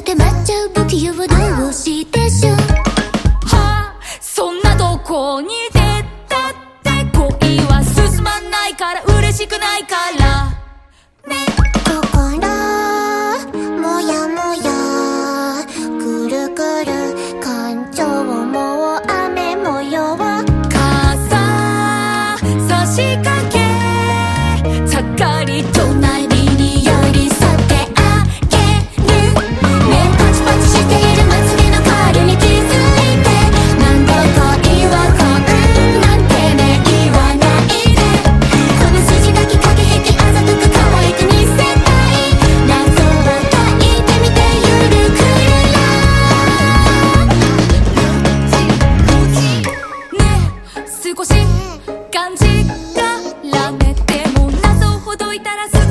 固まっちゃう不器用どうしてしょう。 はあ、そんなどこに出たって恋は進まないから嬉しくないからね。 心もやもやくるくる感情もう雨模様傘差しかけ盛り隣に寄り添ってあげる。目パチパチしているまつげのカールに気づいて何度恋はこんなんてね言わないで。この筋書き駆け引きあざとく可愛く見せたい。謎は書いてみてゆるくるよね。少し感じたらめても謎ほどいたら